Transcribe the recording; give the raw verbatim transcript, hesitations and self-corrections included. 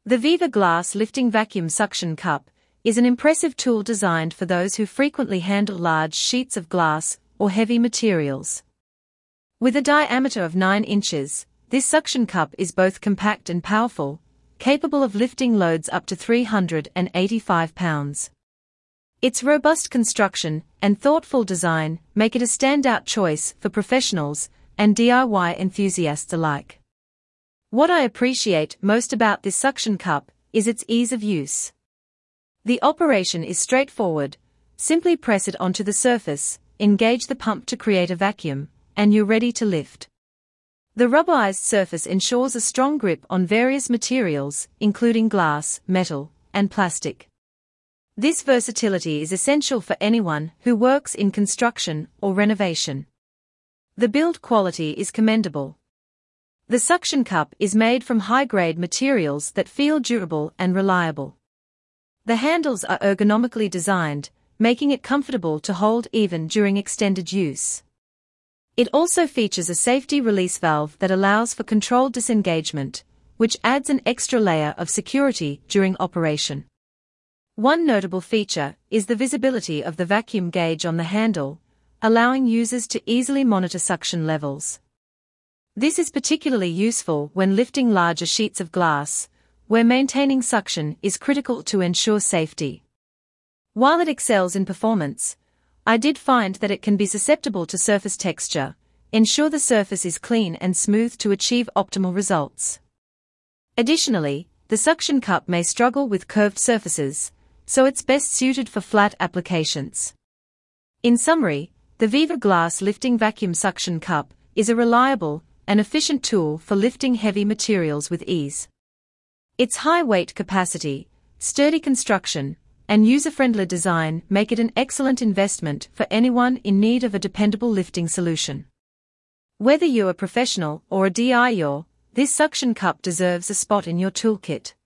The Viva Glass Lifting Vacuum Suction Cup is an impressive tool designed for those who frequently handle large sheets of glass or heavy materials. With a diameter of nine inches, this suction cup is both compact and powerful, capable of lifting loads up to three hundred eighty-five pounds. Its robust construction and thoughtful design make it a standout choice for professionals and D I Y enthusiasts alike. What I appreciate most about this suction cup is its ease of use. The operation is straightforward. Simply press it onto the surface, engage the pump to create a vacuum, and you're ready to lift. The rubberized surface ensures a strong grip on various materials, including glass, metal, and plastic. This versatility is essential for anyone who works in construction or renovation. The build quality is commendable. The suction cup is made from high-grade materials that feel durable and reliable. The handles are ergonomically designed, making it comfortable to hold even during extended use. It also features a safety release valve that allows for controlled disengagement, which adds an extra layer of security during operation. One notable feature is the visibility of the vacuum gauge on the handle, allowing users to easily monitor suction levels. This is particularly useful when lifting larger sheets of glass, where maintaining suction is critical to ensure safety. While it excels in performance, I did find that it can be susceptible to surface texture. Ensure the surface is clean and smooth to achieve optimal results. Additionally, the suction cup may struggle with curved surfaces, so it's best suited for flat applications. In summary, the Viva Glass Lifting Vacuum Suction Cup is a reliable and efficient tool for lifting heavy materials with ease. Its high weight capacity, sturdy construction, and user-friendly design make it an excellent investment for anyone in need of a dependable lifting solution. Whether you're a professional or a D I Y, this suction cup deserves a spot in your toolkit.